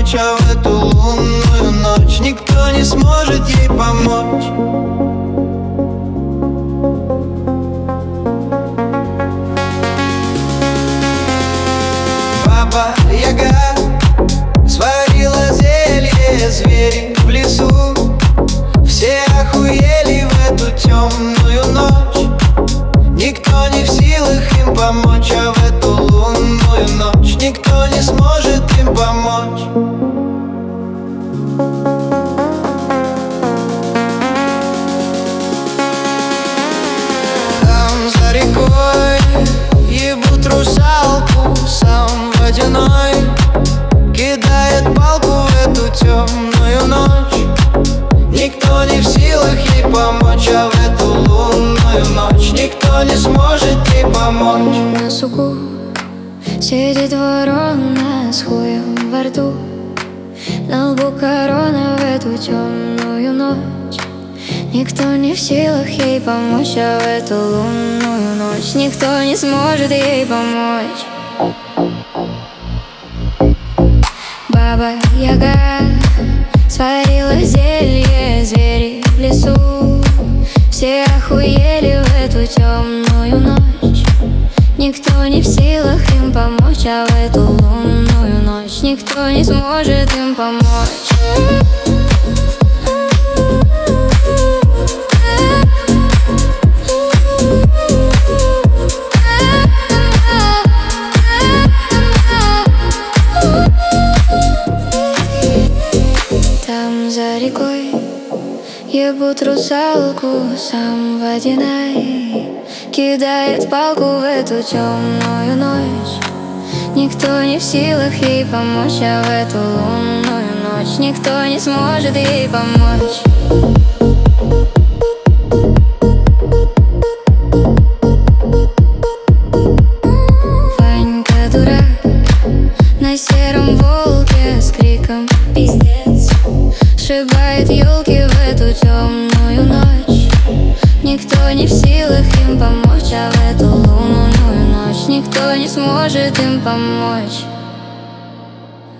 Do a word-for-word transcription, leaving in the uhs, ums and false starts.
помочь, а в эту лунную ночь никто не сможет ей помочь. Баба-яга сварила зелье, звери в лесу все охуели в эту темную ночь. Никто не в силах им помочь, а в эту лунную ночь никто не сможет им помочь. Там за рекой ебут русалку, сам водяной кидает палку в эту темную ночь. Никто не в силах ей помочь, а в эту лунную ночь никто не сможет ей помочь. На суку сидит ворона с хуем во рту, на лбу корона в эту темную ночь. Никто не в силах ей помочь, а в эту лунную ночь никто не сможет ей помочь. Баба-яга сварила зелье, звери в лесу все охуели в эту темную ночь. Никто не в силах им помочь, а в эту лунную ночь никто не сможет им помочь. Там за рекой ебут русалку, сам водяной кидает палку в эту темную ночь. Никто не в силах ей помочь, а в эту лунную ночь никто не сможет ей помочь. Ванька дурак на сером волке с криком пиздец сшибает елки в эту темную ночь. Никто не в силах им помочь, а в эту лунную ночь никто не сможет им помочь.